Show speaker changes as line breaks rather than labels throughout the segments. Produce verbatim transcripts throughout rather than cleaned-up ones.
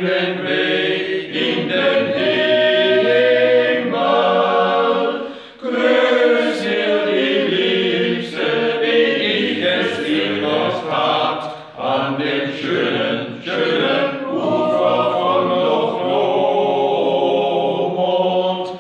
den Weg in den Himmel. Grüß ihr die Liebste, wie ich es immer tat, an dem schönen, schönen Ufer von Loch Lomond.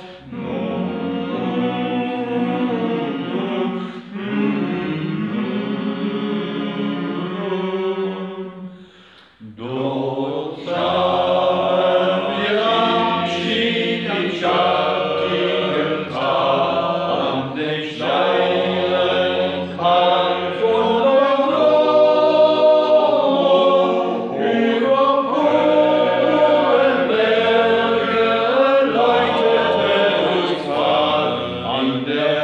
Dort sahen wir Abschied am schattigen Tal, an den steilen Hang von Loch Lomond. Über hohen Bergen leuchtete uns Tal, an der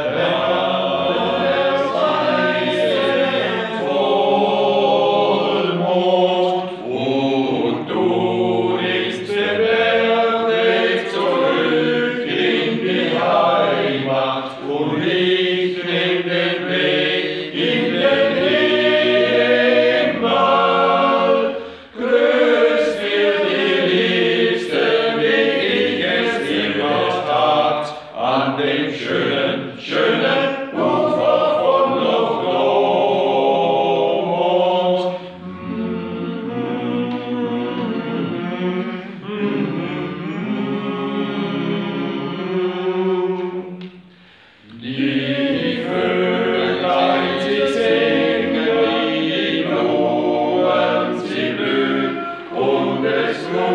weißen Vollmond. Und du riechst den Bergweg zurück in die Heimat, und ich nehm den Weg in den Himmel. Grüß dir die Liebste, wie ich es immer tat, an dem schönen, schönen Ufer von Loch Lomond. Die Vöglein, sie singen, die Blumen, sie blühen, und es